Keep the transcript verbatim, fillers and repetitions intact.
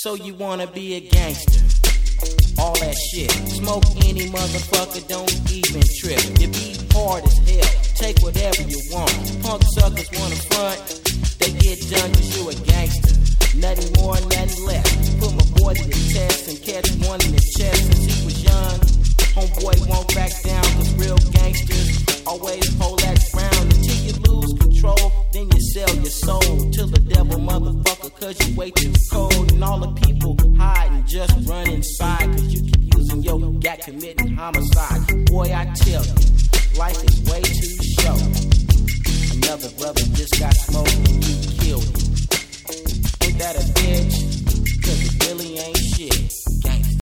So you wanna be a gangster? All that shit. Smoke any motherfucker, don't even trip. You be hard as hell, take whatever you want. Punk suckers wanna front, they get done cause you a gangster. Nothing more, nothing less. Put my boy to the test and catch one in the chest since he was young. Homeboy won't back down cause real gangsters always hold that ground until you lose control. Then you sell your soul to the devil, motherfucker, cause you way too cold. And all the people hiding just run inside cause you keep using your gat committing homicide. Boy, I tell you, life is way too short. Another brother just got smoked and you killed him. Ain't that a bitch?